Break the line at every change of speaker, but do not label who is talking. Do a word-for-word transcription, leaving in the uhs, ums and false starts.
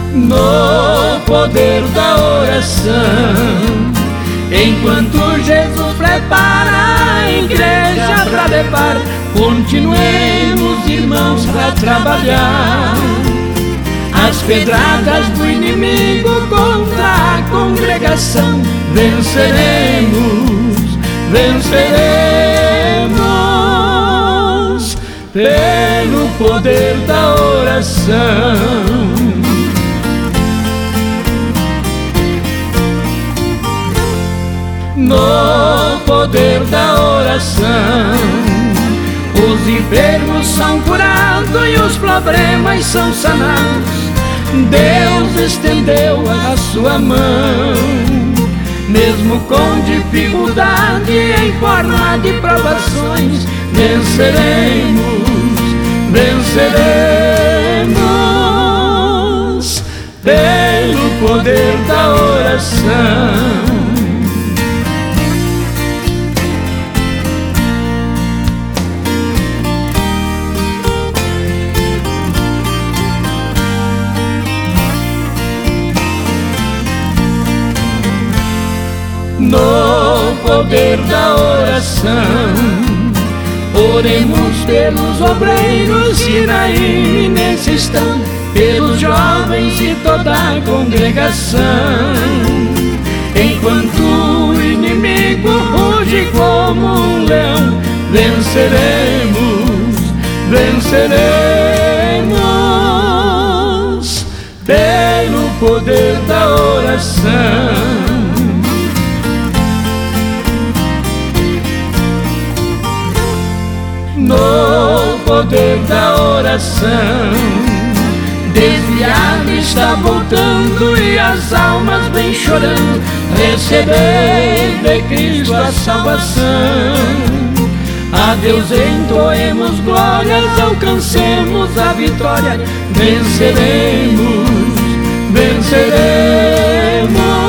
no poder da oração. Enquanto Jesus prepara a igreja para levar, continuemos, irmãos, a trabalhar. As pedradas do inimigo contra a congregação venceremos, venceremos pelo poder da oração. No poder da oração, os enfermos são curados e os problemas são sanados. Deus estendeu a sua mão, mesmo com dificuldade em forma de provações, venceremos, venceremos pelo poder da oração. No poder da oração, oremos pelos obreiros que na iminência estão, pelos jovens e toda a congregação. Enquanto o inimigo ruge como um leão, venceremos, venceremos pelo poder da oração. No poder da oração, desviado está voltando e as almas vêm chorando. Recebei de Cristo a salvação. A Deus entoemos glórias, alcancemos a vitória. Venceremos, venceremos